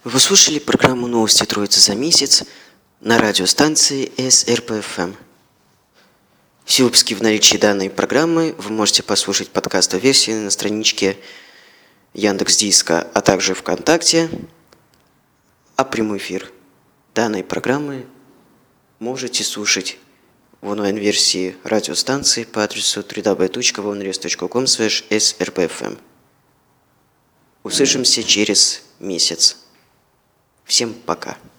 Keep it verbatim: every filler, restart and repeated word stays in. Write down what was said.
Вы слушали программу «Новости Троицы за месяц» на радиостанции эс эр пэ эф эм. Все выпуски в наличии данной программы вы можете послушать подкаст-версии на страничке Яндекс.Диска, а также ВКонтакте. А прямой эфир данной программы можете слушать в онлайн-версии радиостанции по адресу дабл ю дабл ю дабл ю точка волнорез точка ком слэш эс эр пэ эф эм. Услышимся через месяц. Всем пока.